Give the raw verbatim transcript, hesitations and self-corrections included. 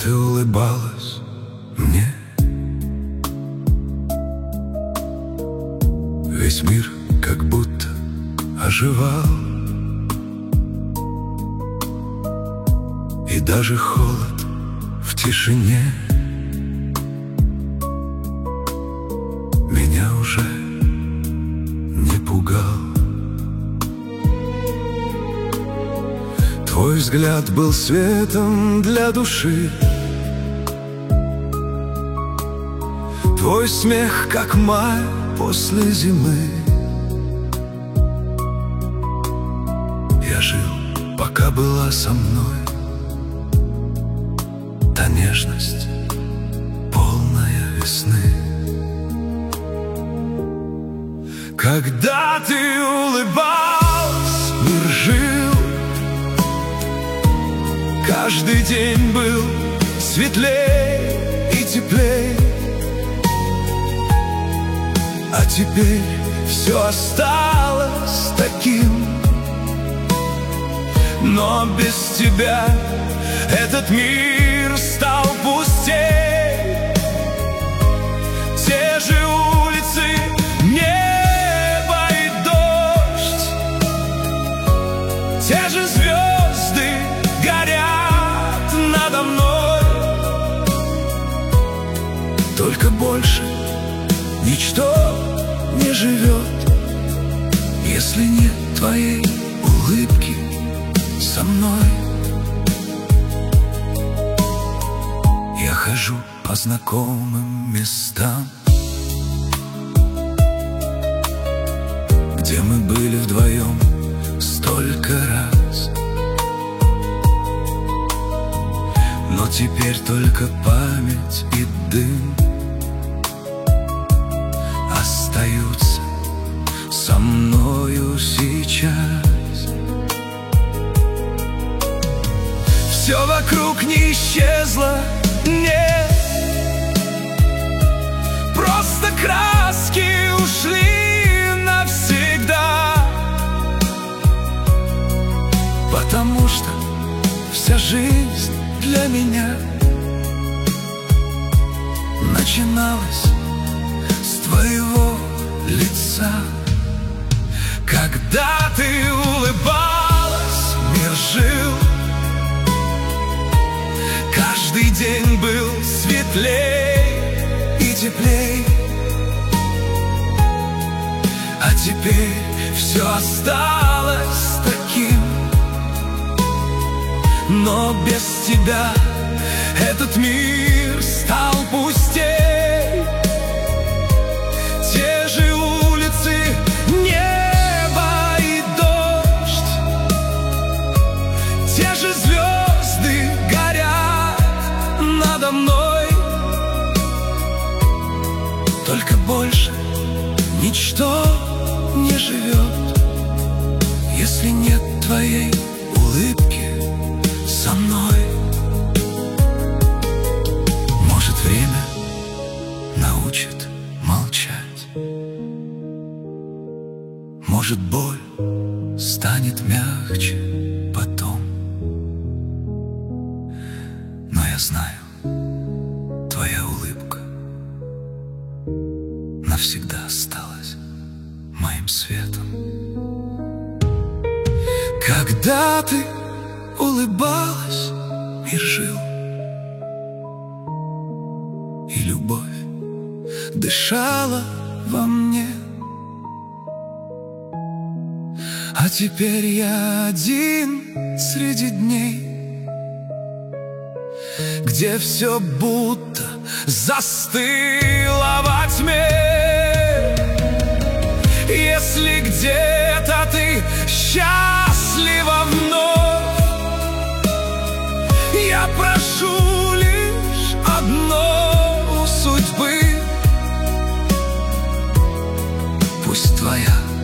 ты улыбалась мне. Весь мир как будто оживал, и даже холод в тишине меня уже не пугал. Твой взгляд был светом для души, твой смех как май после зимы. Я жил, пока была со мной та нежность, полная весны. Когда ты улыбалась, мир жил, каждый день был светлей и теплей. А теперь все осталось таким, но без тебя этот мир стал пустей. Те же улицы, небо и дождь, те же звезды горят надо мной. Только больше ничто не живет, если нет твоей улыбки со мной. Я хожу по знакомым местам, где мы были вдвоем столько раз, но теперь только память и дым остаются со мною сейчас. Все вокруг не исчезло, нет, просто краски ушли навсегда, потому что вся жизнь для меня начиналась с твоего лица. Когда ты улыбалась, мир жил, каждый день был светлей и теплей. А теперь все осталось таким, но без тебя этот мир стал пустей. Те же улицы, небо и дождь, те же звезды горят надо мной. Только больше ничто не живет, если нет твоей улыбки со мной. Может, время научит молчать, может, боль станет мягче потом. Но я знаю, твоя улыбка навсегда осталась моим светом. Когда ты улыбалась, мир жил, и любовь дышала во мне. А теперь я один среди дней, где все будто застыло во тьме. Если где-то ты счастлива вновь, я прошу лишь одно у судьбы: пусть твоя